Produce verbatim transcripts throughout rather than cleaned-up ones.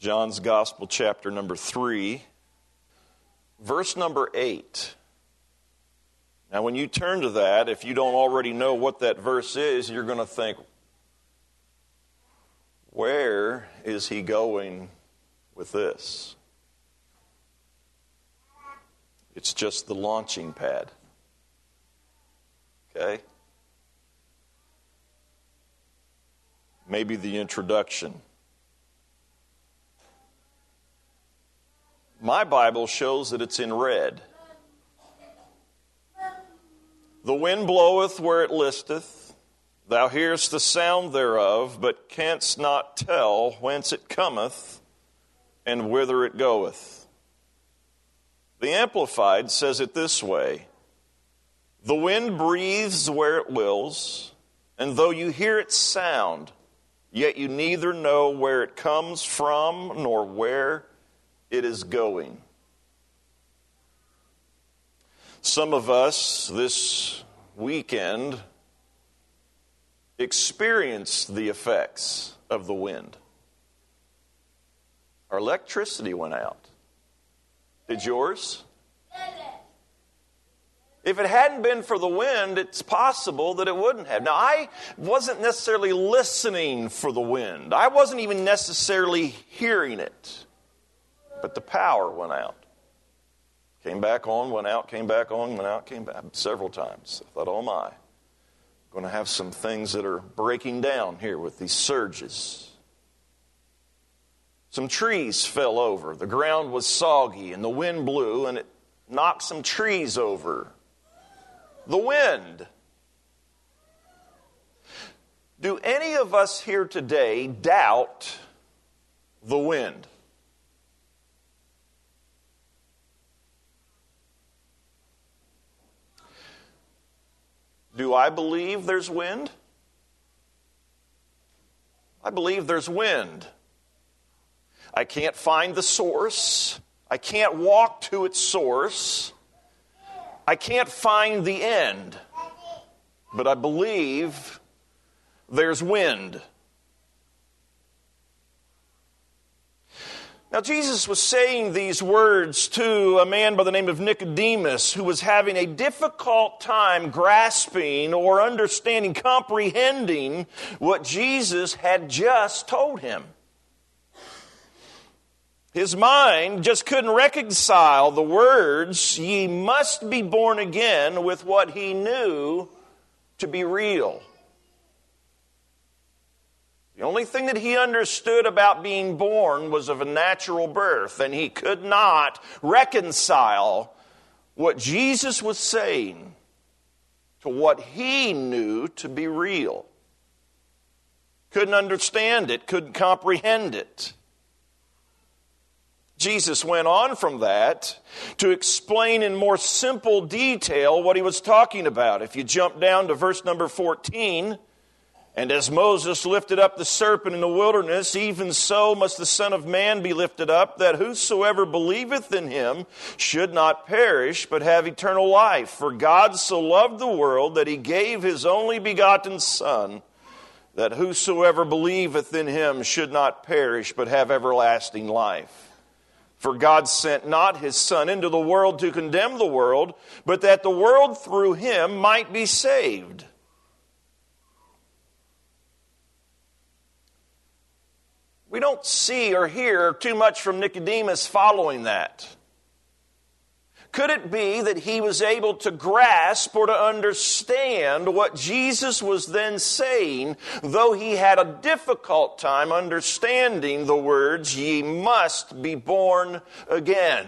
John's Gospel, chapter number three, verse number eight. Now, when you turn to that, if you don't already know what that verse is, you're going to think, where is he going with this? It's just the launching pad. Okay? Maybe the introduction. My Bible shows that it's in red. The wind bloweth where it listeth. Thou hearest the sound thereof, but canst not tell whence it cometh and whither it goeth. The Amplified says it this way: the wind breathes where it wills, and though you hear its sound, yet you neither know where it comes from nor where it is going. Some of us this weekend experienced the effects of the wind. Our electricity went out. Did yours? If it hadn't been for the wind, it's possible that it wouldn't have. Now, I wasn't necessarily listening for the wind. I wasn't even necessarily hearing it. But the power went out. Came back on, went out, came back on, went out, came back several times. I thought, oh my, I'm going to have some things that are breaking down here with these surges. Some trees fell over. The ground was soggy and the wind blew and it knocked some trees over. The wind. Do any of us here today doubt the wind? Do I believe there's wind? I believe there's wind. I can't find the source. I can't walk to its source. I can't find the end. But I believe there's wind. Now, Jesus was saying these words to a man by the name of Nicodemus who was having a difficult time grasping or understanding, comprehending what Jesus had just told him. His mind just couldn't reconcile the words, "Ye must be born again," with what he knew to be real. The only thing that he understood about being born was of a natural birth, and he could not reconcile what Jesus was saying to what he knew to be real. Couldn't understand it, couldn't comprehend it. Jesus went on from that to explain in more simple detail what he was talking about. If you jump down to verse number fourteen, "And as Moses lifted up the serpent in the wilderness, even so must the Son of Man be lifted up, that whosoever believeth in him should not perish, but have eternal life. For God so loved the world that he gave his only begotten Son, that whosoever believeth in him should not perish, but have everlasting life. For God sent not his Son into the world to condemn the world, but that the world through him might be saved." We don't see or hear too much from Nicodemus following that. Could it be that he was able to grasp or to understand what Jesus was then saying, though he had a difficult time understanding the words, "Ye must be born again"?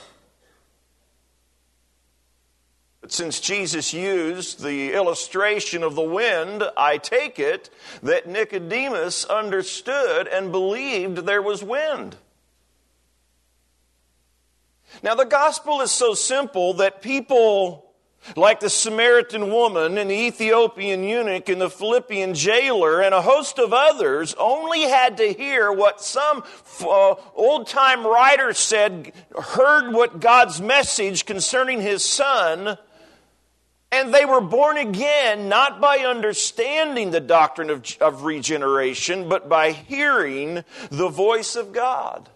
But since Jesus used the illustration of the wind, I take it that Nicodemus understood and believed there was wind. Now, the gospel is so simple that people like the Samaritan woman and the Ethiopian eunuch and the Philippian jailer and a host of others only had to hear what some uh, old-time writer said, heard what God's message concerning his Son, And they were born again, not by understanding the doctrine of, of regeneration, but by hearing the voice of God.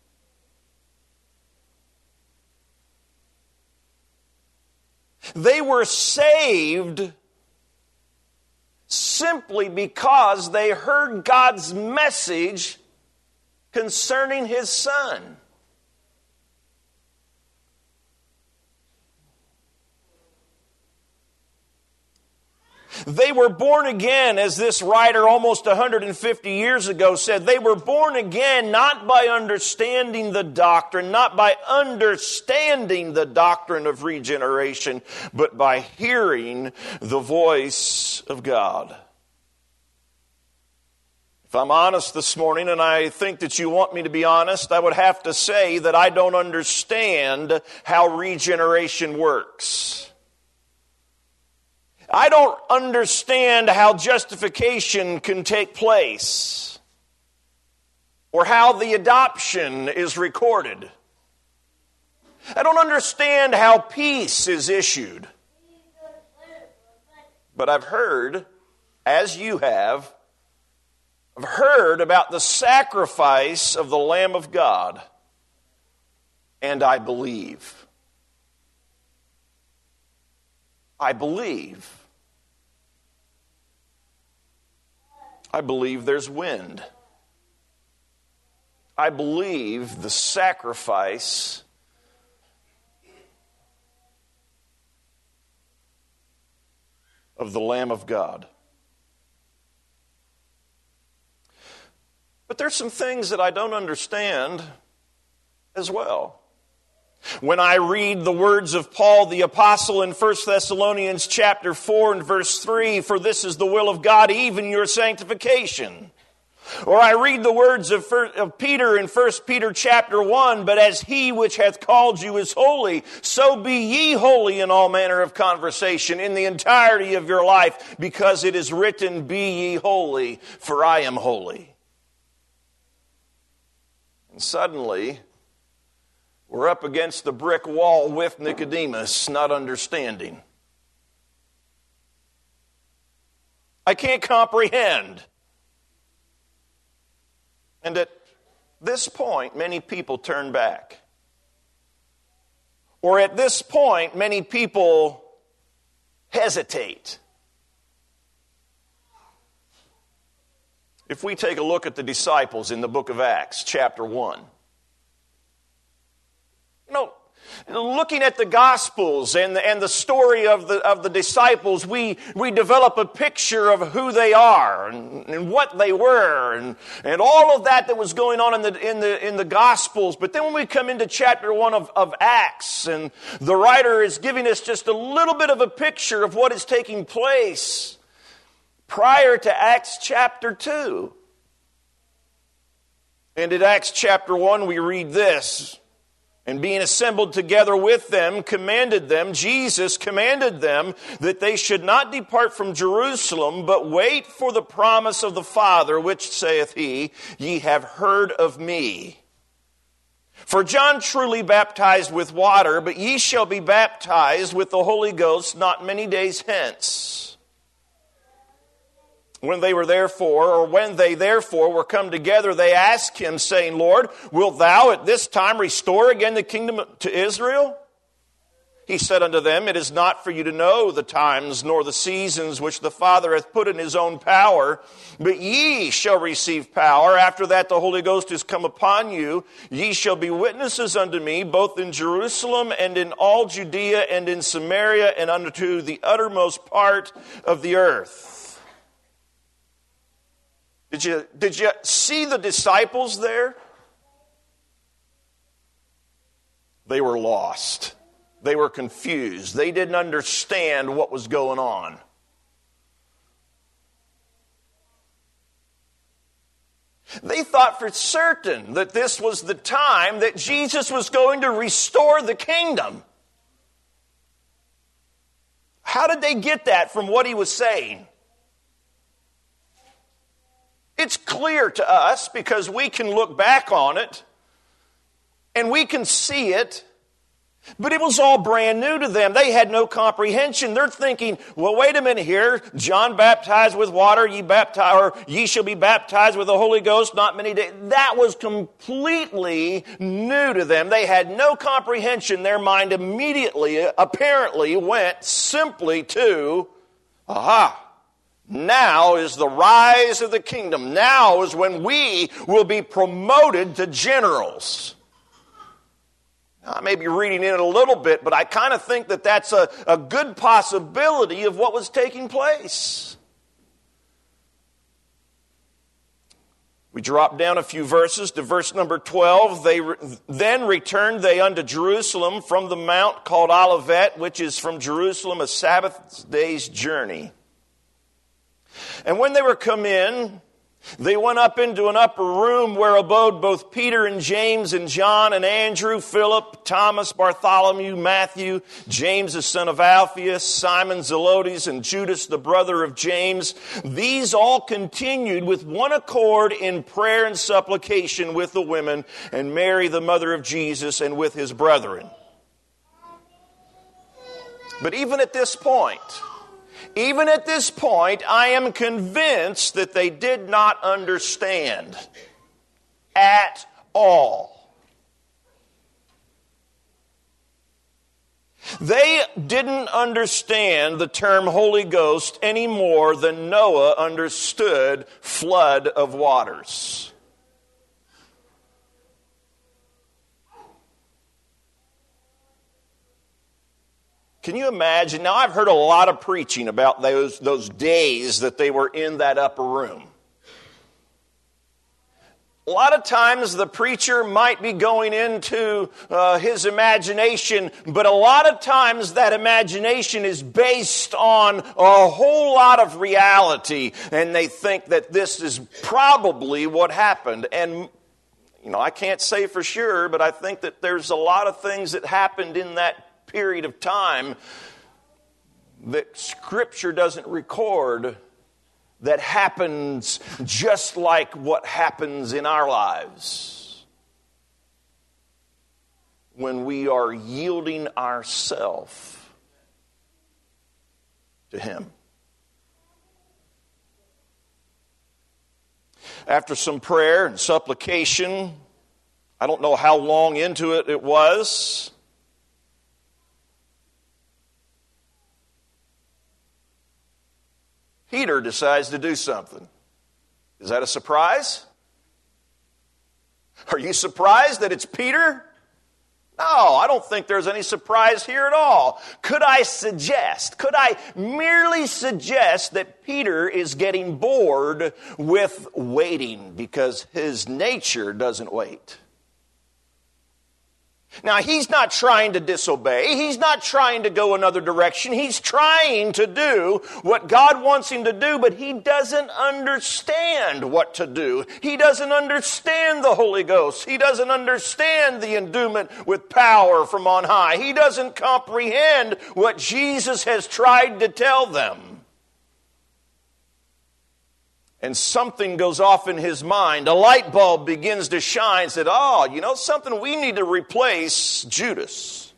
They were saved simply because they heard God's message concerning His Son. They were born again, as this writer almost one hundred fifty years ago said, they were born again not by understanding the doctrine, not by understanding the doctrine of regeneration, but by hearing the voice of God. If I'm honest this morning, and I think that you want me to be honest, I would have to say that I don't understand how regeneration works. I don't understand how justification can take place or how the adoption is recorded. I don't understand how peace is issued. But I've heard, as you have, I've heard about the sacrifice of the Lamb of God, and I believe. I believe. I believe there's wind. I believe the sacrifice of the Lamb of God. But there's some things that I don't understand as well. When I read the words of Paul the Apostle in First Thessalonians chapter four and verse three, for this is the will of God, even your sanctification. Or I read the words of, of Peter in First Peter chapter one, but as he which hath called you is holy, so be ye holy in all manner of conversation, in the entirety of your life, because it is written, be ye holy, for I am holy. And suddenly, we're up against the brick wall with Nicodemus, not understanding. I can't comprehend. And at this point, many people turn back. Or at this point, many people hesitate. If we take a look at the disciples in the book of Acts, chapter one. You know, looking at the Gospels and the, and the story of the of the disciples, we, we develop a picture of who they are and, and what they were and, and all of that that was going on in the in the in the Gospels. But then when we come into chapter one of, of Acts, and the writer is giving us just a little bit of a picture of what is taking place prior to Acts chapter two. And in Acts chapter one, we read this. And being assembled together with them, commanded them, Jesus commanded them that they should not depart from Jerusalem, but wait for the promise of the Father, which saith he, ye have heard of me. For John truly baptized with water, but ye shall be baptized with the Holy Ghost not many days hence. When they were therefore, or when they therefore were come together, they asked him, saying, Lord, wilt thou at this time restore again the kingdom to Israel? He said unto them, it is not for you to know the times nor the seasons which the Father hath put in his own power, but ye shall receive power. After that the Holy Ghost is come upon you. Ye shall be witnesses unto me, both in Jerusalem and in all Judea and in Samaria and unto the uttermost part of the earth. Did you, did you see the disciples there? They were lost. They were confused. They didn't understand what was going on. They thought for certain that this was the time that Jesus was going to restore the kingdom. How did they get that from what he was saying? It's clear to us because we can look back on it and we can see it But it was all brand new to them. They had no comprehension. They're thinking, well, wait a minute here. John baptized with water, ye baptize, or ye shall be baptized with the Holy Ghost not many days. That was completely new to them. They had no comprehension. Their mind immediately, apparently, went simply to, aha, now is the rise of the kingdom. Now is when we will be promoted to generals. I may be reading in it a little bit, but I kind of think that that's a, a good possibility of what was taking place. We drop down a few verses to verse number twelve. They re- then returned they unto Jerusalem from the mount called Olivet, which is from Jerusalem a Sabbath day's journey. And when they were come in, they went up into an upper room where abode both Peter and James and John and Andrew, Philip, Thomas, Bartholomew, Matthew, James the son of Alphaeus, Simon Zelotes, and Judas the brother of James. These all continued with one accord in prayer and supplication with the women and Mary the mother of Jesus and with his brethren. But even at this point, Even at this point, I am convinced that they did not understand at all. They didn't understand the term Holy Ghost any more than Noah understood flood of waters. Can you imagine? Now, I've heard a lot of preaching about those, those days that they were in that upper room. A lot of times the preacher might be going into uh, his imagination, but a lot of times that imagination is based on a whole lot of reality, and they think that this is probably what happened. And, you know, I can't say for sure, but I think that there's a lot of things that happened in that period of time that Scripture doesn't record that happens just like what happens in our lives when we are yielding ourselves to Him. After some prayer and supplication, I don't know how long into it it was, Peter decides to do something. Is that a surprise? Are you surprised that it's Peter? No, I don't think there's any surprise here at all. Could I suggest, could I merely suggest that Peter is getting bored with waiting because his nature doesn't wait? Now, he's not trying to disobey. He's not trying to go another direction. He's trying to do what God wants him to do, but he doesn't understand what to do. He doesn't understand the Holy Ghost. He doesn't understand the endowment with power from on high. He doesn't comprehend what Jesus has tried to tell them. And something goes off in his mind. A light bulb begins to shine. Said, oh, you know something? We need to replace Judas.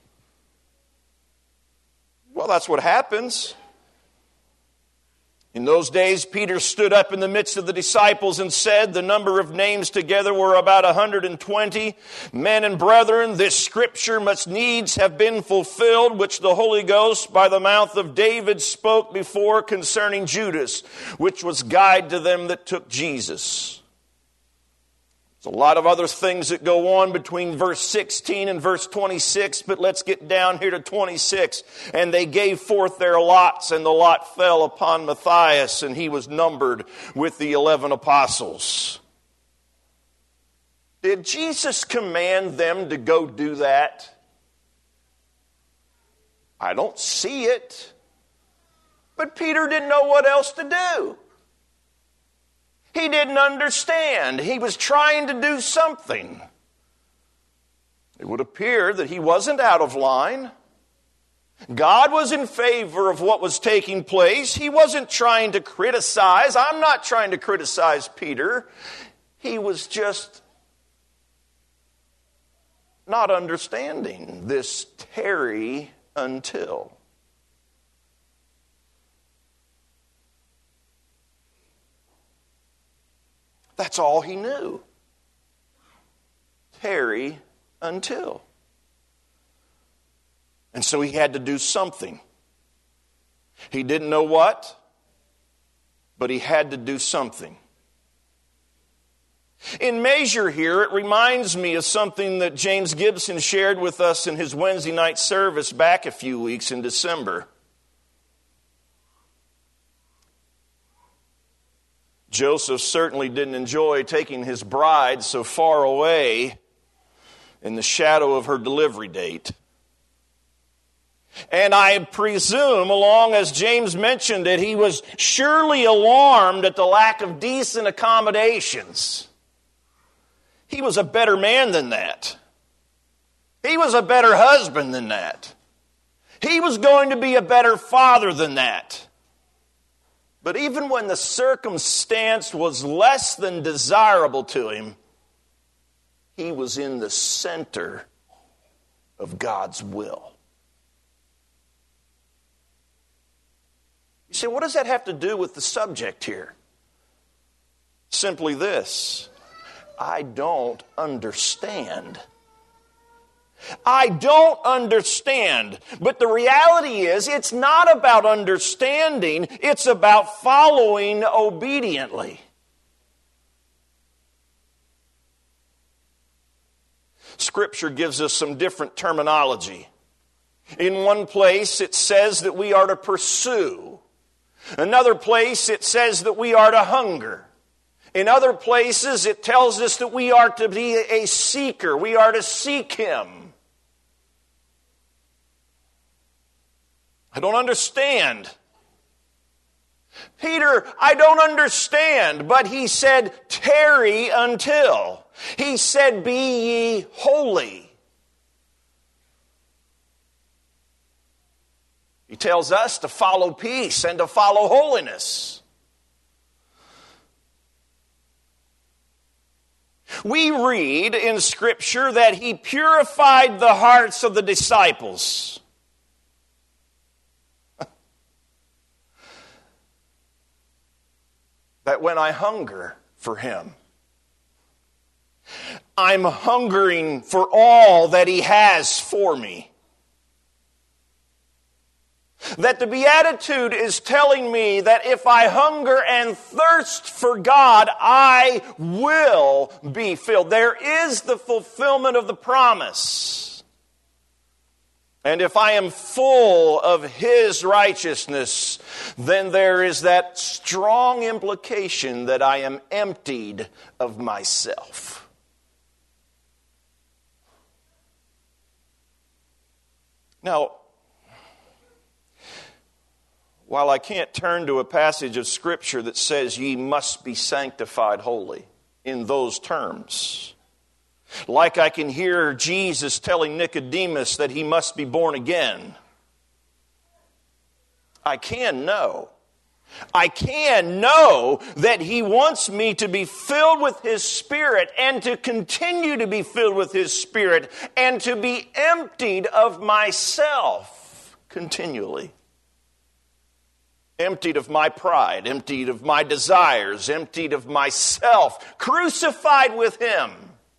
Well, that's what happens. In those days, Peter stood up in the midst of the disciples and said, the number of names together were about one hundred twenty. Men and brethren, this scripture must needs have been fulfilled, which the Holy Ghost by the mouth of David spoke before concerning Judas, which was guide to them that took Jesus. There's a lot of other things that go on between verse sixteen and verse twenty-six, but let's get down here to twenty-six. And they gave forth their lots, and the lot fell upon Matthias, and he was numbered with the eleven apostles. Did Jesus command them to go do that? I don't see it. But Peter didn't know what else to do. He didn't understand. He was trying to do something. It would appear that he wasn't out of line. God was in favor of what was taking place. He wasn't trying to criticize. I'm not trying to criticize Peter. He was just not understanding this tarry until. That's all he knew. Tarry until. And so he had to do something. He didn't know what, but he had to do something. In measure here, it reminds me of something that James Gibson shared with us in his Wednesday night service back a few weeks in December. Joseph certainly didn't enjoy taking his bride so far away in the shadow of her delivery date. And I presume, along as James mentioned it, he was surely alarmed at the lack of decent accommodations. He was a better man than that. He was a better husband than that. He was going to be a better father than that. But even when the circumstance was less than desirable to him, he was in the center of God's will. You say, what does that have to do with the subject here? Simply this: I don't understand. I don't understand. But the reality is, it's not about understanding, it's about following obediently. Scripture gives us some different terminology. In one place, it says that we are to pursue. Another place, it says that we are to hunger. In other places, it tells us that we are to be a seeker. We are to seek Him. I don't understand. Peter, I don't understand. But he said, tarry until. He said, be ye holy. He tells us to follow peace and to follow holiness. We read in Scripture that He purified the hearts of the disciples. That when I hunger for Him, I'm hungering for all that He has for me. That the Beatitude is telling me that if I hunger and thirst for God, I will be filled. There is the fulfillment of the promise. And if I am full of His righteousness, then there is that strong implication that I am emptied of myself. Now, while I can't turn to a passage of Scripture that says ye must be sanctified holy in those terms, like I can hear Jesus telling Nicodemus that he must be born again, I can know. I can know that He wants me to be filled with His Spirit and to continue to be filled with His Spirit and to be emptied of myself continually. Emptied of my pride, emptied of my desires, emptied of myself, crucified with Him.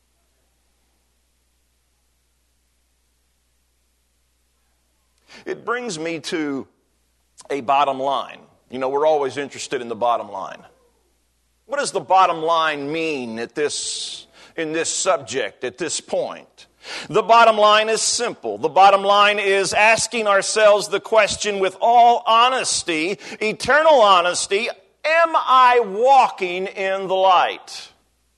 It brings me to a bottom line. You know, we're always interested in the bottom line. What does the bottom line mean at this, in this subject, at this point? The bottom line is simple. The bottom line is asking ourselves the question with all honesty, eternal honesty, am I walking in the light?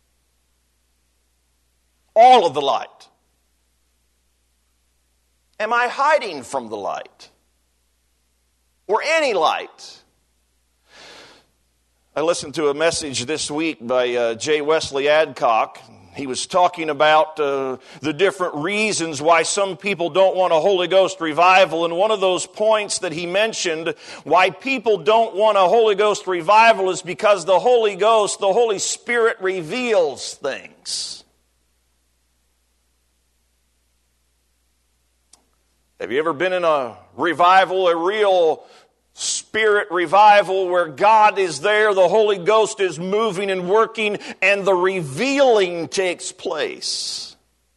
All of the light. Am I hiding from the light? Or any light? I listened to a message this week by uh, J. Wesley Adcock. He was talking about uh, the different reasons why some people don't want a Holy Ghost revival. And one of those points that he mentioned, why people don't want a Holy Ghost revival, is because the Holy Ghost, the Holy Spirit, reveals things. Have you ever been in a revival, a real Spirit revival where God is there, the Holy Ghost is moving and working, and the revealing takes place?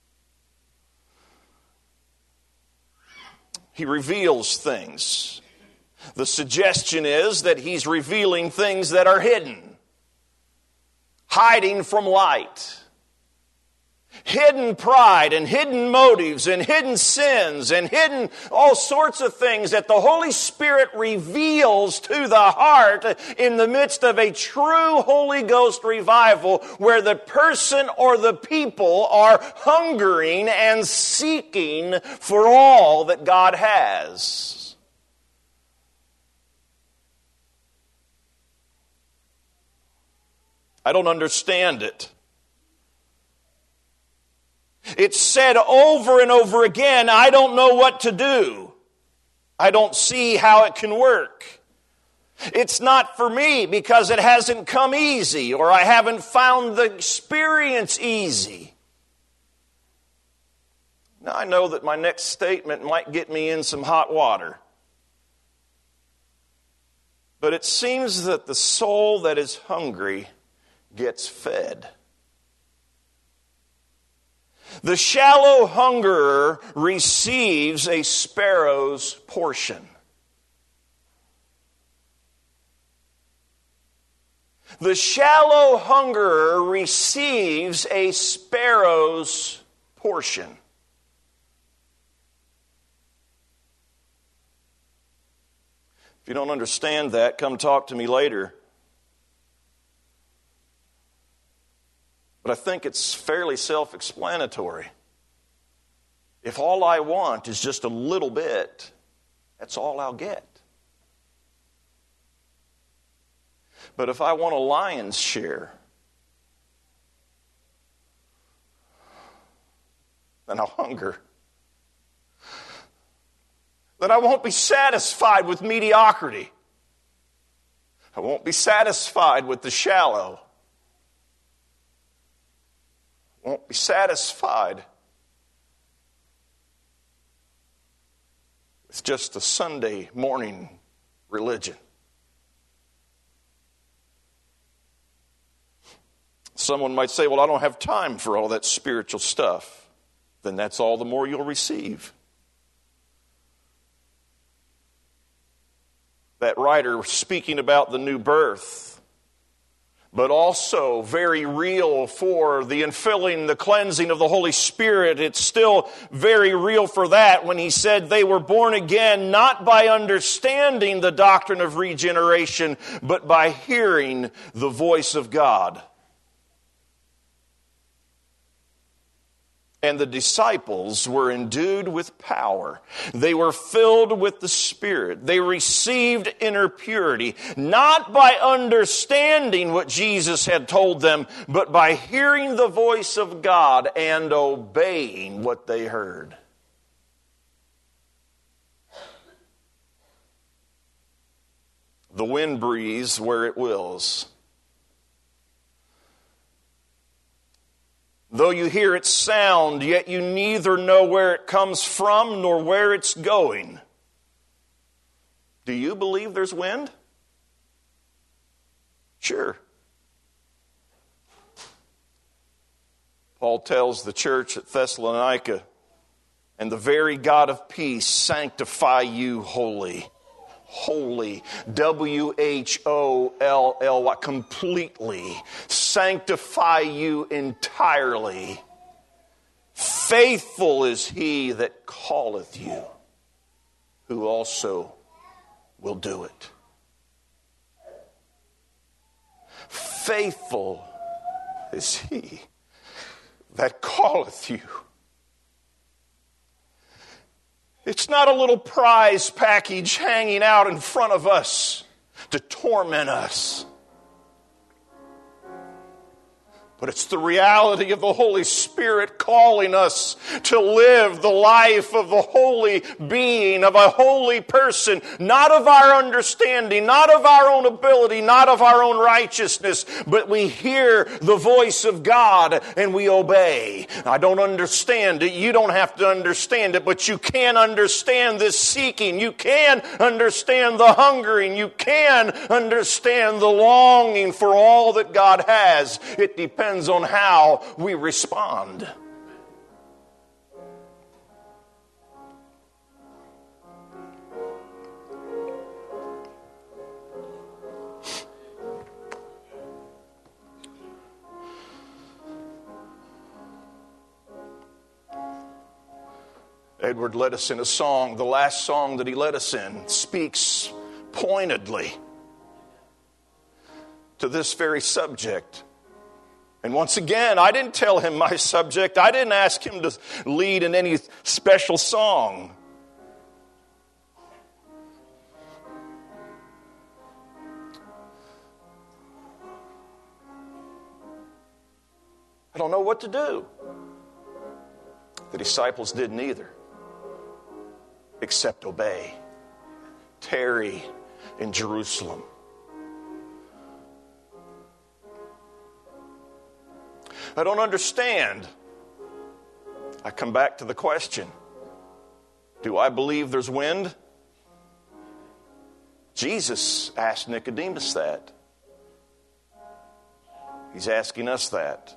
He reveals things. The suggestion is that He's revealing things that are hidden, hiding from light. Hidden pride and hidden motives and hidden sins and hidden all sorts of things that the Holy Spirit reveals to the heart in the midst of a true Holy Ghost revival where the person or the people are hungering and seeking for all that God has. I don't understand it. It's said over and over again, I don't know what to do. I don't see how it can work. It's not for me because it hasn't come easy, or I haven't found the experience easy. Now, I know that my next statement might get me in some hot water. But it seems that the soul that is hungry gets fed. The shallow hungerer receives a sparrow's portion. The shallow hungerer receives a sparrow's portion. If you don't understand that, come talk to me later. But I think it's fairly self-explanatory. If all I want is just a little bit, that's all I'll get. But if I want a lion's share, then I'll hunger. Then I won't be satisfied with mediocrity. I won't be satisfied with the shallow. Won't be satisfied with just a Sunday morning religion. Someone might say, well, I don't have time for all that spiritual stuff. Then that's all the more you'll receive. That writer speaking about the new birth, but also very real for the infilling, the cleansing of the Holy Spirit. It's still very real for that when he said they were born again not by understanding the doctrine of regeneration, but by hearing the voice of God. And the disciples were endued with power. They were filled with the Spirit. They received inner purity, not by understanding what Jesus had told them, but by hearing the voice of God and obeying what they heard. The wind breathes where it wills. Though you hear its sound, yet you neither know where it comes from nor where it's going. Do you believe there's wind? Sure. Paul tells the church at Thessalonica, and the very God of peace sanctify you wholly. Holy, W H O L L Y, completely. Sanctify you entirely. Faithful is he that calleth you, who also will do it. Faithful is he that calleth you. It's not a little prize package hanging out in front of us to torment us. But it's the reality of the Holy Spirit calling us to live the life of the holy being, of a holy person, not of our understanding, not of our own ability, not of our own righteousness, but we hear the voice of God and we obey. I don't understand it. You don't have to understand it, but you can understand this seeking. You can understand the hungering. You can understand the longing for all that God has. It depends on how we respond. Edward led us in a song. The last song that he led us in speaks pointedly to this very subject. And once again, I didn't tell him my subject. I didn't ask him to lead in any special song. I don't know what to do. The disciples didn't either, except obey. Tarry in Jerusalem. I don't understand. I come back to the question, do I believe there's wind? Jesus asked Nicodemus that. He's asking us that.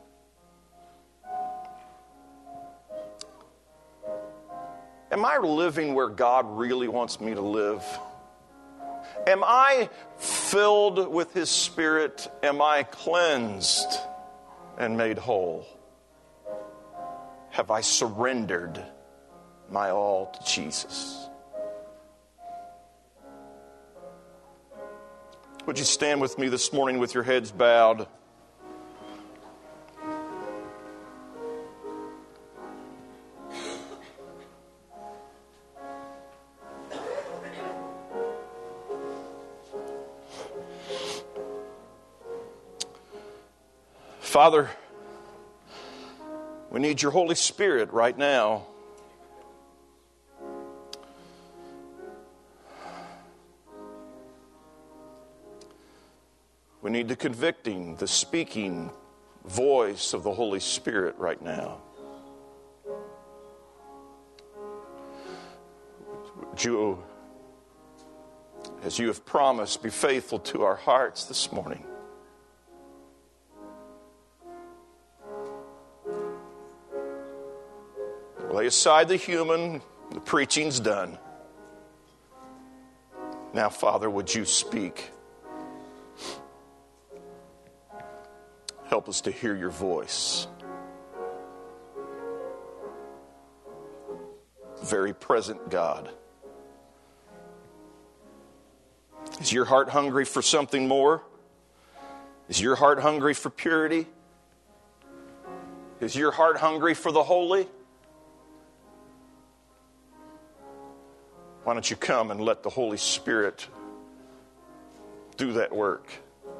Am I living where God really wants me to live? Am I filled with His Spirit? Am I cleansed and made whole? Have I surrendered my all to Jesus? Would you stand with me this morning with your heads bowed? Father, we need your Holy Spirit right now. We need the convicting, the speaking voice of the Holy Spirit right now. Would you, as you have promised, be faithful to our hearts this morning? Lay aside the human, the preaching's done. Now, Father, would you speak? Help us to hear your voice. Very present God. Is your heart hungry for something more? Is your heart hungry for purity? Is your heart hungry for the holy? Why don't you come and let the Holy Spirit do that work?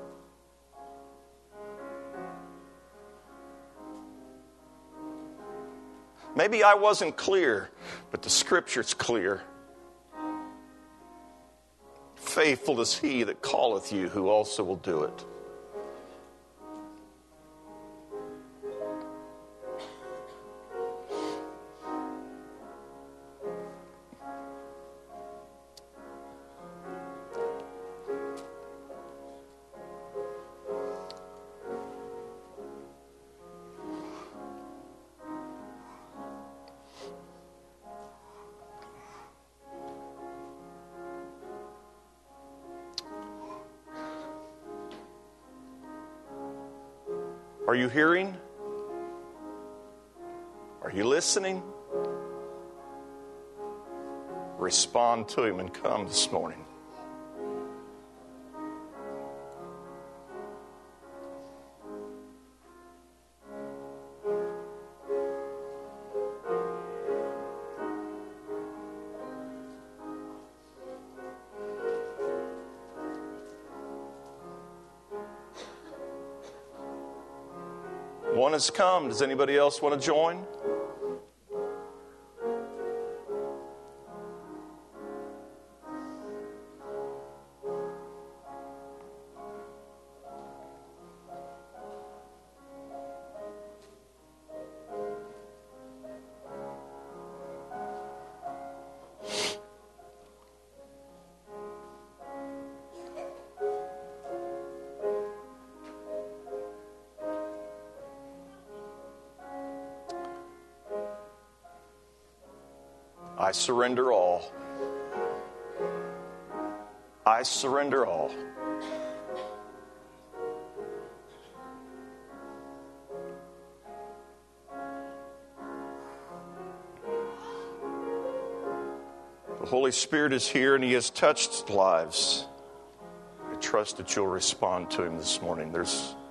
Maybe I wasn't clear, but the Scripture's clear. Faithful is He that calleth you, who also will do it. Are you hearing? Are you listening? Respond to Him and come this morning. One has come. Does anybody else want to join? I surrender all. I surrender all. The Holy Spirit is here and He has touched lives. I trust that you'll respond to Him this morning. There's